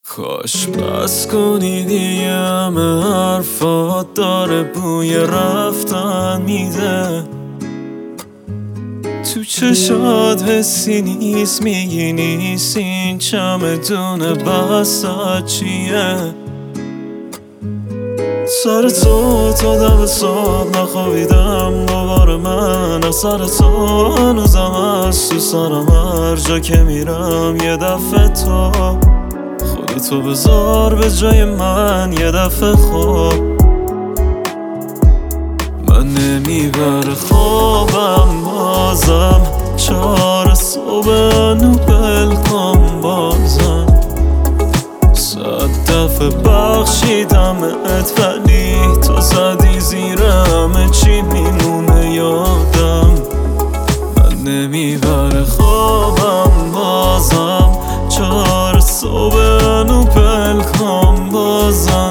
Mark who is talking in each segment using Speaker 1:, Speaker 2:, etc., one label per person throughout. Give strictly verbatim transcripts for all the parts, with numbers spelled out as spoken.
Speaker 1: کاش بس کنی دیگه، همه حرفات داره بوی رفتن میده. تو چشات حسی نیست، میگی نیست این چمدون بسات چیه. سر تو تا دم صبح نخوابیدم دوباره، من از سر تو هنوزم از تو سرم. هر جا که میرم یه دفعه تو خودی تو بذار به جای من یه دفعه. خوب من نمیبره خوابم بازم، چهار صبح نو بلکن بازم. صد دفعه بخشیدمت ولی تو زدی زیرم، چی میمونه یادم. من نمیبره خوابم بازم، چهار صبح نو بلکن بازم.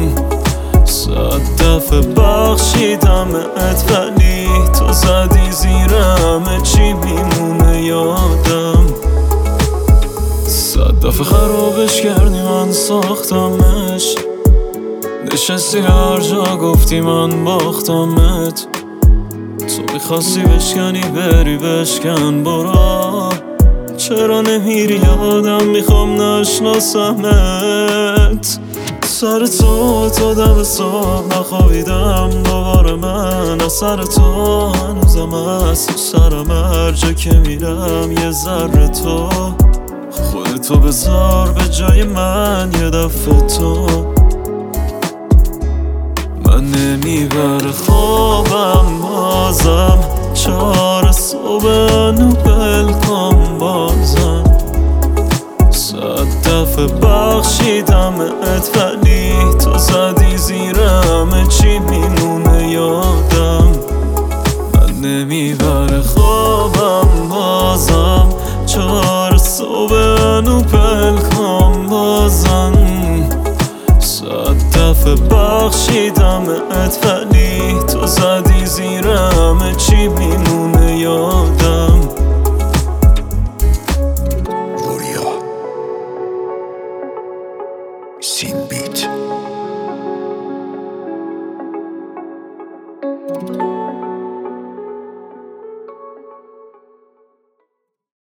Speaker 1: صد دفعه بخشیدمت ولی تو زدی زیرم، چی میمونه یادم. صد دفعه خرابش کردی من ساختمش، نشستی هر جا گفتی من باختمت. تو میخواستی بشکنی بری بشکن برو، چرا نمیری یادم میخوام نشناسمت. سر تو تا دم صبح نخوابیدم دوباره، من از سر تو هنوزم از تو سرم. هر جا که میرم یه ذره تو خودتو بذار به جای من یه دفعه. تو من نمیبره خوابم بازم، چهار صبح نو بلکن بازم. صد دفعه بخشیدمت ولی تو زدی زیرم، چی میمونه یادم. من نمیبره خوابم بازم، چهار صبح نو بلکن بازم. صد دفعه بخشیدمت ولی تو زدی زیرم، چی میمونه یادم.
Speaker 2: سین بیت